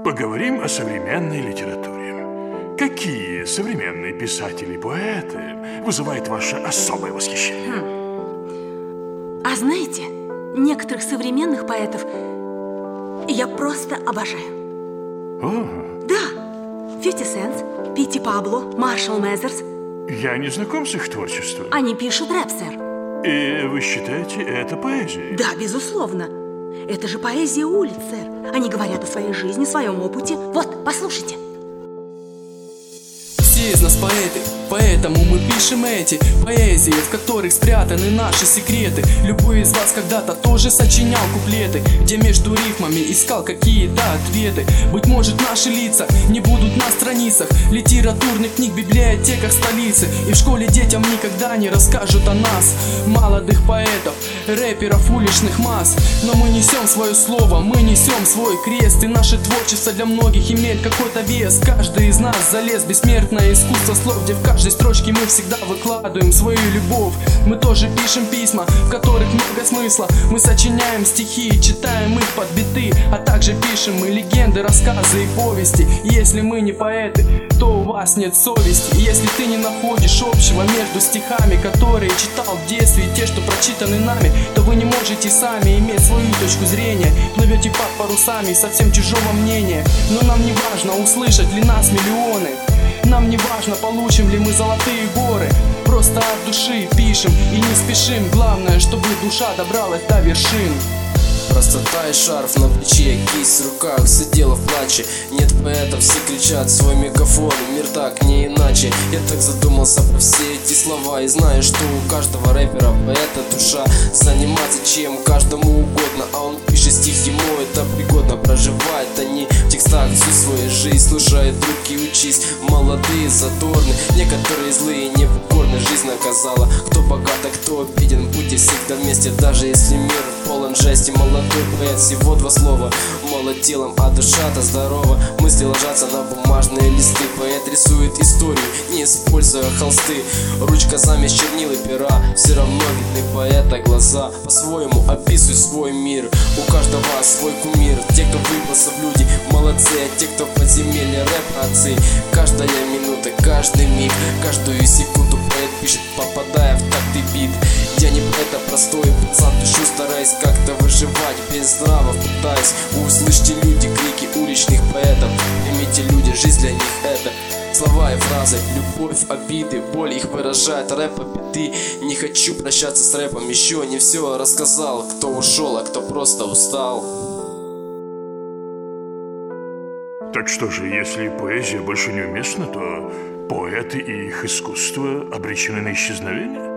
Поговорим о современной литературе. Какие современные писатели и поэты вызывают ваше особое восхищение? А знаете, некоторых современных поэтов я просто обожаю. О, Да, 50 Cent, Питти Пабло, Маршал Мезерс. я не знаком с их творчеством. Они пишут рэп, сэр. И вы считаете это поэзией? Да, безусловно. Это же поэзия улиц, сэр. Они говорят о своей жизни, своем опыте. Вот, послушайте. Все из нас поэты, поэтому мы пишем эти поэзии, в которых спрятаны наши секреты. Любой из вас когда-то тоже сочинял куплеты, где между рифмами искал какие-то ответы. Быть может, наши лица не будут на страницах литературных книг в библиотеках столицы, и в школе детям никогда не расскажут о нас, молодых поэтов, рэперов уличных масс. Но мы несем свое слово, мы несем свой крест, и наше творчество для многих имеет какой-то вес. Каждый из нас залез в бессмертное искусство слов, где в каждой строчке мы всегда выкладываем свою любовь. Мы тоже пишем письма, в которых много смысла. Мы сочиняем стихи и читаем их под биты, а также пишем мы легенды, рассказы и повести. И если мы не поэты, то у вас нет совести. И если ты не находишь общего между стихами, которые читал в детстве, и те, что прочитаны нами, то вы не можете сами иметь свою точку зрения. Плывете под парусами совсем чужого мнения. Но нам не важно, услышат ли нас миллионы. Нам не важно, получим ли мы золотые горы. Просто от души пишем и не спешим. Главное, чтобы душа добралась до вершин. Простота и шарф на плече, кисть в руках, все дело в плаче. Нет поэтов, все кричат свой мегафон. Мир так, не иначе. Я так задумался про все эти слова и знаю, что у каждого рэпера поэта душа. Заниматься чем каждому угодно, а он пишет стих, ему это пригодно. Проживает они в текстах всю свою жизнь, слушает руки, учись. Молодые, задорные, некоторые злые, непокорны. Жизнь наказала, кто богат, а кто беден. Будьте всегда вместе, даже если мир полон жести. Молодой поэт, всего два слова. Молод телом, а душа-то здорова. Мысли ложатся на бумажные листы. Поэт рисует историю, не используя холсты. Ручка замесь чернил и пера. Все равно видны поэта глаза. По-своему описывай свой мир. У каждого свой кумир. Те, кто выбрался в люди, молодцы. А те, кто в подземелье, рэп-отцы. Каждая минута, каждый миг, каждую секунду поэт пишет, попадая в такт и бит. Я не поэт, а простой пацан, пишу, стараясь как-то выживать без нравов, пытаясь. Услышьте, люди, крики уличных поэтов. Поймите, люди, жизнь для них это слова и фразы, любовь, обиды, боль их выражает рэп обиды. Не хочу прощаться с рэпом, еще не все рассказал. Кто ушел, а кто просто устал. Так что же, если поэзия больше неуместна, то поэты и их искусство обречены на исчезновение?